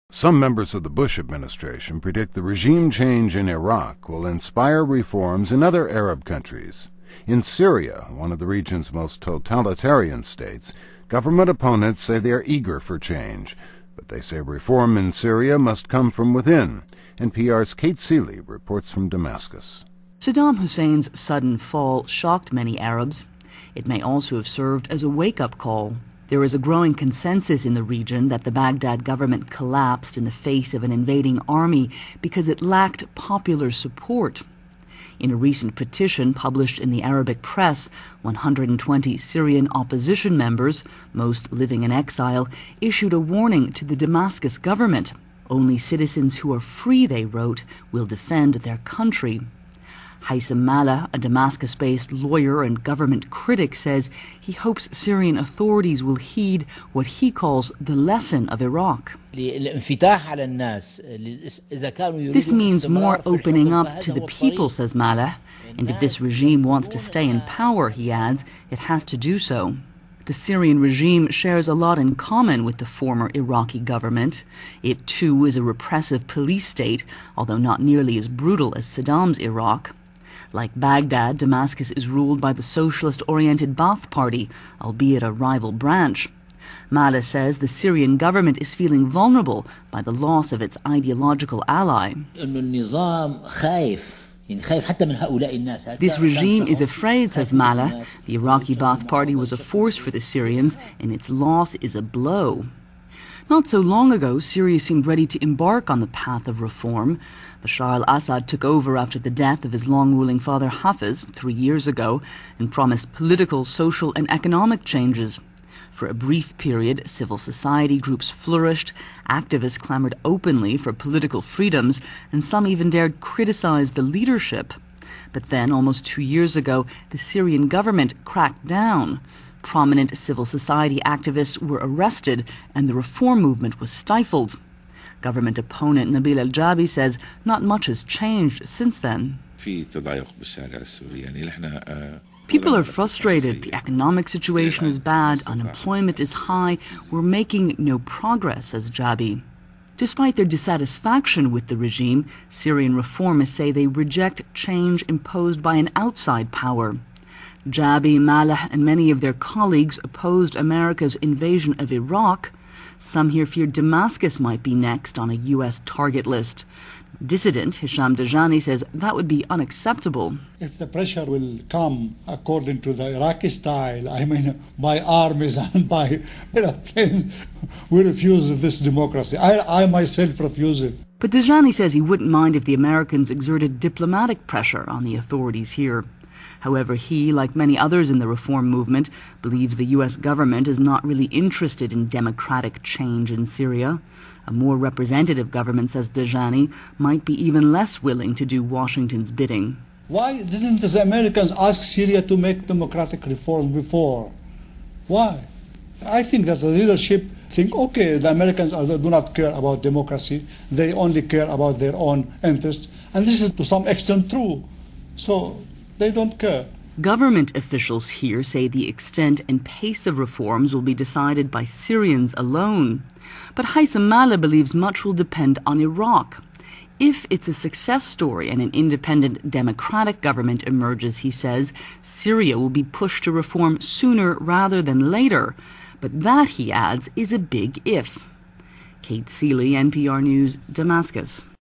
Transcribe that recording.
Some members of the Bush administration predict the regime change in Iraq will inspire reforms in other Arab countries. In Syria, one of the region's most totalitarian states, government opponents say they are eager for change, but they say reform in Syria must come from within. NPR's Kate Seeley reports from Damascus. Saddam Hussein's sudden fall shocked many Arabs. It may also have served as a wake-up call. There is a growing consensus in the region that the Baghdad government collapsed in the face of an invading army because it lacked popular support. In a recent petition published in the Arabic press, 120 Syrian opposition members, most living in exile, issued a warning to the Damascus government. Only citizens who are free, they wrote, will defend their country. Haitham Maleh, a Damascus-based lawyer and government critic, says he hopes Syrian authorities will heed what he calls the lesson of Iraq. This means more opening up to the people, says Maleh, and if this regime wants to stay in power, he adds, it has to do so. The Syrian regime shares a lot in common with the former Iraqi government. It, too, is a repressive police state, although not nearly as brutal as Saddam's Iraq. Like Baghdad, Damascus is ruled by the socialist-oriented Ba'ath Party, albeit a rival branch. Maleh says the Syrian government is feeling vulnerable by the loss of its ideological ally. This regime is afraid, says Maleh. The Iraqi Ba'ath Party was a force for the Syrians, and its loss is a blow. Not so long ago, Syria seemed ready to embark on the path of reform. Bashar al-Assad took over after the death of his long-ruling father Hafez 3 years ago and promised political, social, and economic changes. For a brief period, civil society groups flourished, activists clamored openly for political freedoms, and some even dared criticize the leadership. But then, almost 2 years ago, the Syrian government cracked down. Prominent civil society activists were arrested and the reform movement was stifled. Government opponent Nabil Al-Jabi says not much has changed since then. People are frustrated. The economic situation is bad. Unemployment is high. We're making no progress, says Jabi. Despite their dissatisfaction with the regime, Syrian reformists say they reject change imposed by an outside power. Jabi, Maleh, and many of their colleagues opposed America's invasion of Iraq. Some here feared Damascus might be next on a U.S. target list. Dissident Hisham Dajani says that would be unacceptable. If the pressure will come according to the Iraqi style, I mean, by armies and by airplanes, we refuse this democracy. I myself refuse it. But Dajani says he wouldn't mind if the Americans exerted diplomatic pressure on the authorities here. However, he, like many others in the reform movement, believes the U.S. government is not really interested in democratic change in Syria. A more representative government, says Dajani, might be even less willing to do Washington's bidding. Why didn't the Americans ask Syria to make democratic reforms before? Why? I think that the leadership think, okay, the Americans do not care about democracy. They only care about their own interests. And this is to some extent true. So they don't care. Government officials here say the extent and pace of reforms will be decided by Syrians alone. But Haitham Maleh believes much will depend on Iraq. If it's a success story and an independent democratic government emerges, he says, Syria will be pushed to reform sooner rather than later. But that, he adds, is a big if. Kate Seeley, NPR News, Damascus.